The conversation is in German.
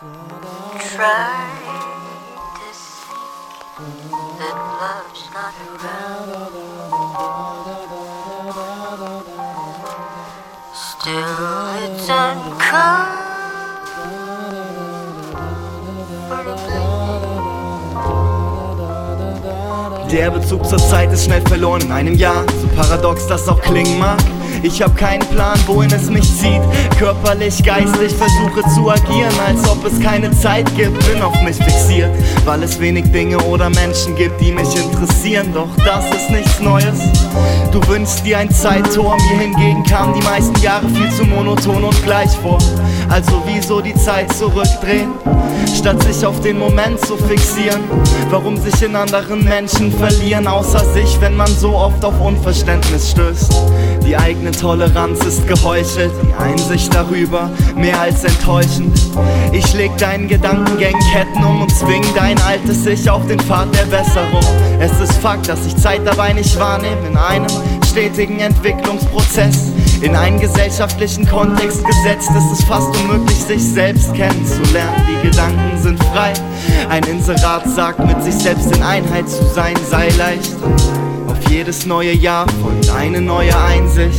Try to see that love's not around. Still it's uncomfortable. Der Bezug zur Zeit ist schnell verloren in einem Jahr, so paradox das auch klingen mag. Ich hab keinen Plan, wohin es mich zieht. Körperlich, geistig versuche zu agieren, als ob es keine Zeit gibt. Bin auf mich fixiert, weil es wenig Dinge oder Menschen gibt, die mich interessieren. Doch das ist nichts Neues. Du wünschst dir ein Zeittor, mir hingegen kamen die meisten Jahre viel zu monoton und gleich vor. Also wieso die Zeit zurückdrehen, statt sich auf den Moment zu fixieren? Warum sich in anderen Menschen verlieren, außer sich, wenn man so oft auf Unverständnis stößt? Die eigene Toleranz ist geheuchelt, die Einsicht darüber mehr als enttäuschend. Ich leg deinen Gedankengängen Ketten um und zwing dein altes Ich auf den Pfad der Besserung. Es ist Fakt, dass ich Zeit dabei nicht wahrnehme in einem stetigen Entwicklungsprozess. In einen gesellschaftlichen Kontext gesetzt ist es fast unmöglich, sich selbst kennenzulernen. Die Gedanken sind frei, ein Inserat sagt, mit sich selbst in Einheit zu sein sei leicht. Auf jedes neue Jahr folgt eine neue Einsicht.